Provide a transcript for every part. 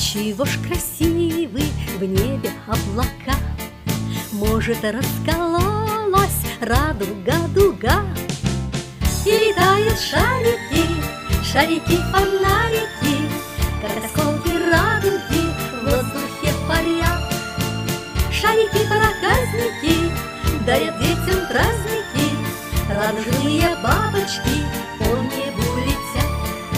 Чего ж красивы в небе облака? Может, раскололась радуга-дуга, и летают шарики, шарики-фонарики, как осколки радуги в воздухе парят. Шарики-проказники дарят детям праздники, радужные бабочки по небу летят.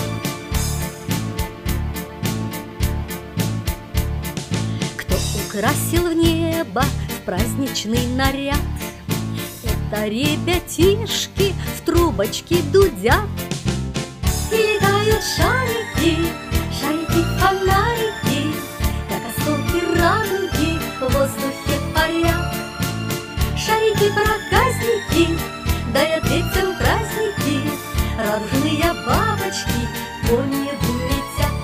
Кто украсил в небо в праздничный наряд? Это ребятишки в трубочки дудят. И летают шарики, шарики-фонарики, как осколки радуги в воздухе парят. Шарики-проказники дарят детям праздники, радужные бабочки по небу летят.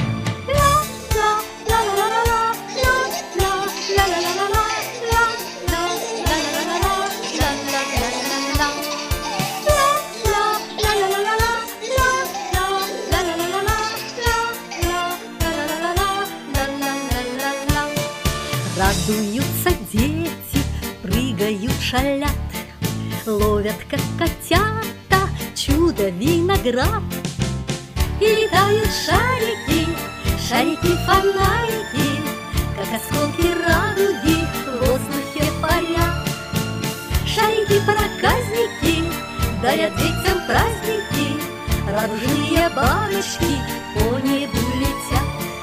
Радуются дети, прыгают, шалят, ловят, как котята, чудо-виноград. И летают шарики, шарики-фонарики, как осколки радуги в воздухе парят. Шарики-проказники дарят детям праздники, радужные бабочки по небу летят.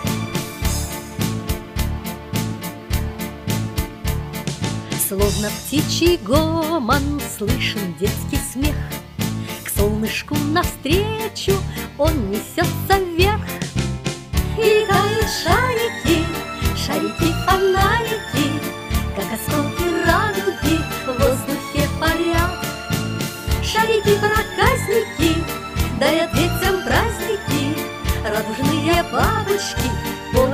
Словно птичий гомон слышен детский смех, к солнышку навстречу он несется вверх. И летают шарики, шарики-фонарики, как осколки радуги в воздухе парят. Шарики-проказники дарят детям праздники, радужные бабочки по